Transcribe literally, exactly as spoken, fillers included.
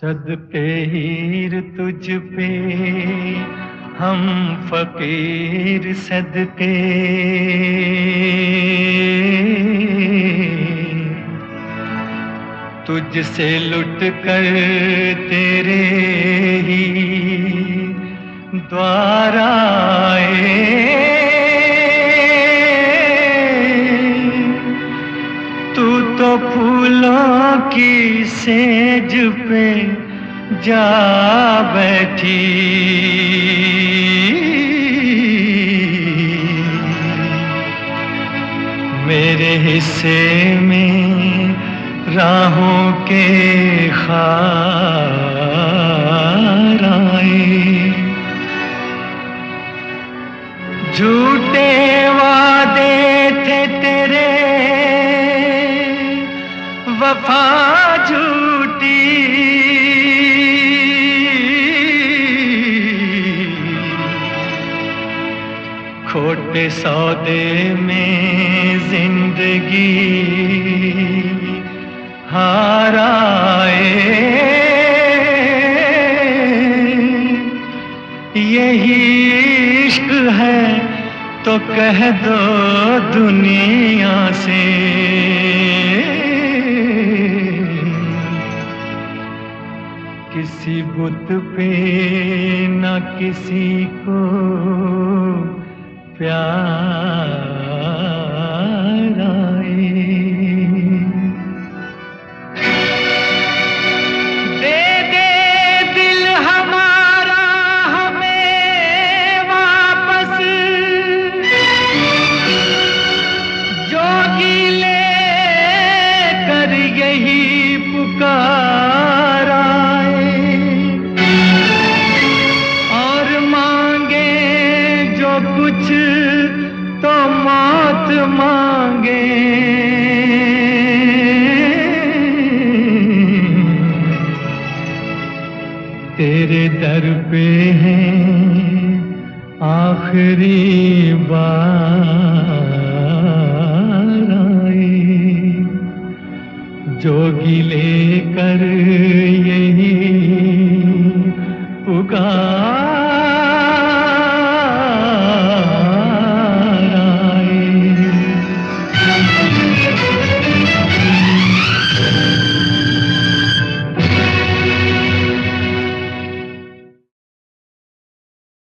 सदके हीर तुझ पे हम फकीर सदके, तुझसे लुट कर तेरे ही द्वार आए। तू तो फूलों की सेज पे जा बैठी, मेरे हिस्से में राहों के खार आए। झूठे वादे थे तेरे, वफा झूठी, खोटे सौदे में जिंदगी हार आए। यही इश्क है तो कह दो दुनिया से, किसी बुत पे न किसी को प्यार आए। दे दे दिल हमारा हमें वापस, जोगी ले कर यही पुकार आए। और मांगे जो कुछ तो मौत मांगे, तेरे दर पे है आखिरी बार आए। जोगी लेकर यही पुकार